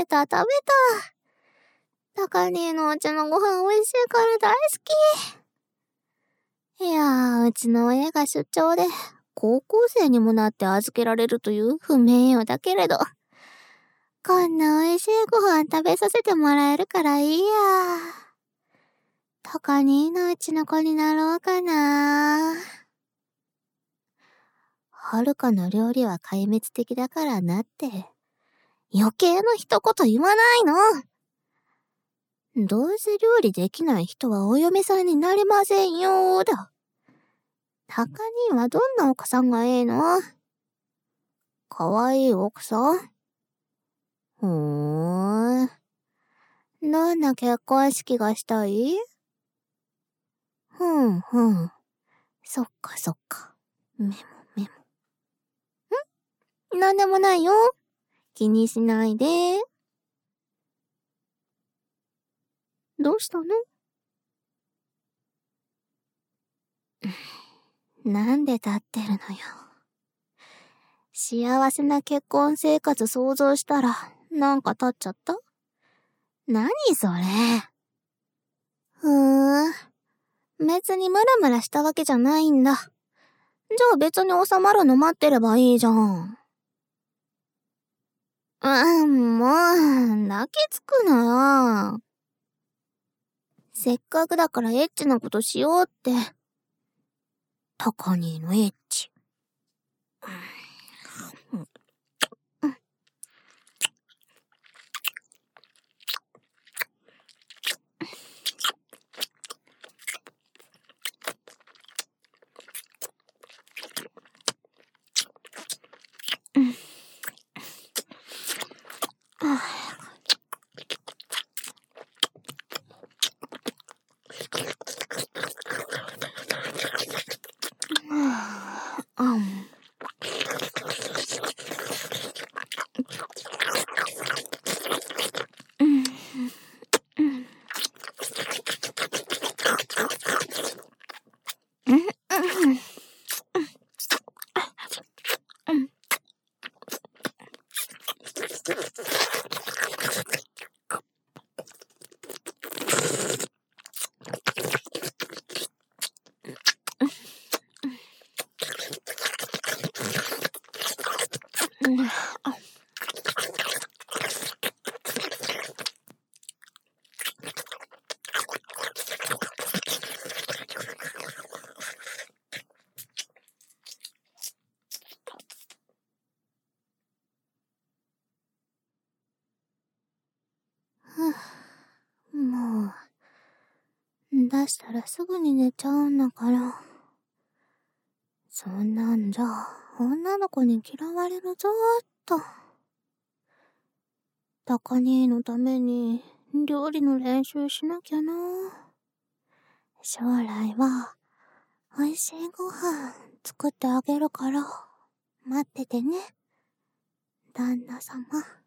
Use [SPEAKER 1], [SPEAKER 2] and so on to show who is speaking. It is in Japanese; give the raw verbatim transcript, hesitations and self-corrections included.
[SPEAKER 1] た食べた。高兄のお家のご飯美味しいから大好き。いやー、うちの親が出張で、高校生にもなって預けられるという不名誉だけれど、こんな美味しいご飯食べさせてもらえるからいいや。高兄のうちの子になろうかな。はるかの料理は壊滅的だからなって、余計な一言言わないの。どうせ料理できない人はお嫁さんになれませんよーだ。高兄はどんな奥さんがええの？かわいい奥さん？ふーん。どんな結婚式がしたい？ふんふん。そっかそっか。メモメモ。ん？なんでもないよ。気にしないで。どうしたの？なんで立ってるのよ。幸せな結婚生活想像したら、なんか立っちゃった？何それ。ふーん。別にムラムラしたわけじゃないんだ。じゃあ別に収まるの待ってればいいじゃん。うん、もう、泣きつくなよ。せっかくだからエッチなことしようって。タカニーのエッチ。もう、出したらすぐに寝ちゃうんだから。そんなんじゃ、女の子に嫌われるぞーっと。高兄のために、料理の練習しなきゃな。将来は、美味しいご飯作ってあげるから、待っててね、旦那様。